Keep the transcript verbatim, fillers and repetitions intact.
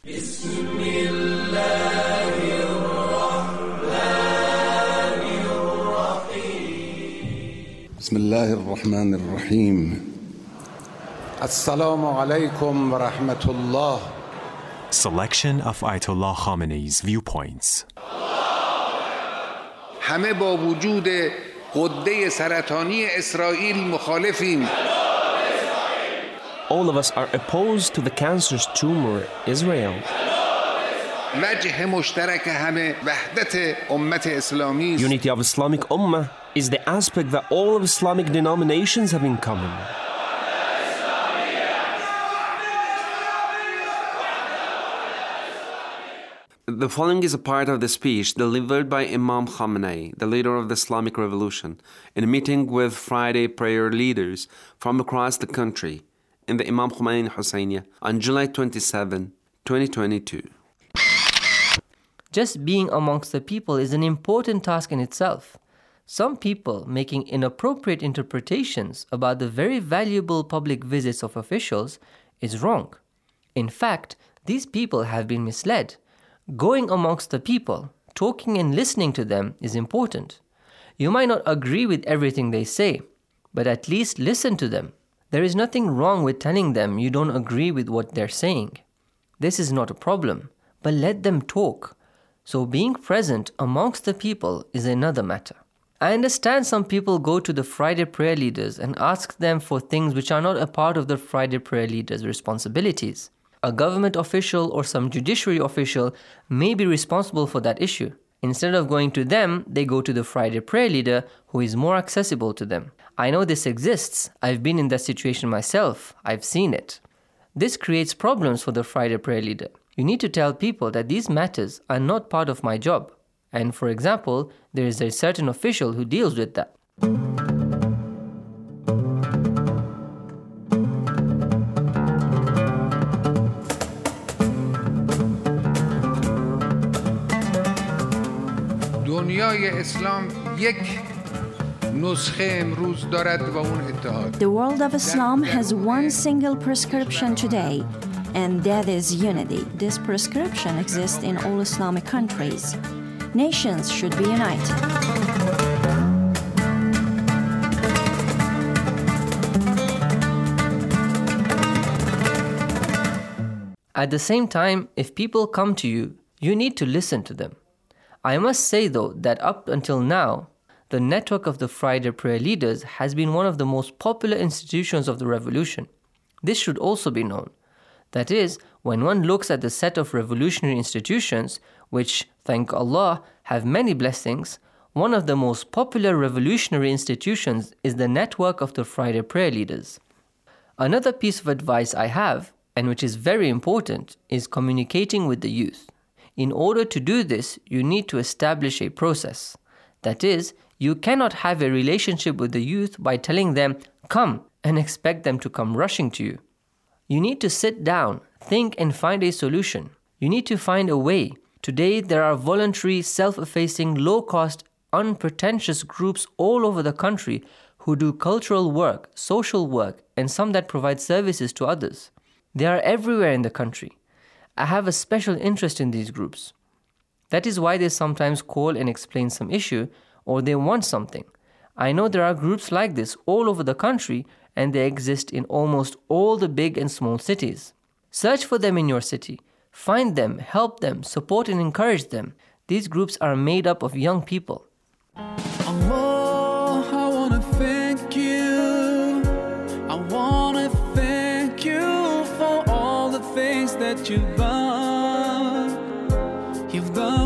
بسم الله الرحمن الرحیم. السلام علیکم و رحمت الله. Selection of Ayatollah Khamenei's viewpoints. همه با وجود غده سرطانی اسرائیل مخالفیم. All of us are opposed to the cancerous tumor, Israel. وجه مشترک همه وحدت امت اسلامی است. Unity of Islamic Ummah is the aspect that all of Islamic denominations have in common. The following is a part of the speech delivered by Imam Khamenei, the leader of the Islamic Revolution, in a meeting with Friday prayer leaders from across the country in the Imam Khomeini Husseiniya on July twenty-seventh, twenty twenty-two. Just being amongst the people is an important task in itself. Some people making inappropriate interpretations about the very valuable public visits of officials is wrong. In fact, these people have been misled. Going amongst the people, talking and listening to them is important. You might not agree with everything they say, but at least listen to them. There is nothing wrong with telling them you don't agree with what they're saying. This is not a problem, but let them talk. So being present amongst the people is another matter. I understand some people go to the Friday prayer leaders and ask them for things which are not a part of the Friday prayer leaders' responsibilities. A government official or some judiciary official may be responsible for that issue. Instead of going to them, they go to the Friday prayer leader who is more accessible to them. I know this exists. I've been in that situation myself. I've seen it. This creates problems for the Friday prayer leader. You need to tell people that these matters are not part of my job. And for example, there is a certain official who deals with that. دنیای اسلام یک نسخه امروز دارد و اون اتحاد. The world of Islam has one single prescription today, and that is unity. This prescription exists in all Islamic countries. Nations should be united. At the same time, if people come to you, you need to listen to them. I must say though that up until now, the network of the Friday prayer leaders has been one of the most popular institutions of the revolution. This should also be known. That is, when one looks at the set of revolutionary institutions, which, thank Allah, have many blessings, one of the most popular revolutionary institutions is the network of the Friday prayer leaders. Another piece of advice I have, and which is very important, is communicating with the youth. In order to do this, you need to establish a process. That is, you cannot have a relationship with the youth by telling them, come, and expect them to come rushing to you. You need to sit down, think and find a solution. You need to find a way. Today, there are voluntary, self-effacing, low-cost, unpretentious groups all over the country who do cultural work, social work, and some that provide services to others. They are everywhere in the country. I have a special interest in these groups. That is why they sometimes call and explain some issue, or they want something. I know there are groups like this all over the country, and they exist in almost all the big and small cities. Search for them in your city. Find them, help them, support and encourage them. These groups are made up of young people. Allah, I wanna thank you. I wanna thank you for all the things that you've done. You've done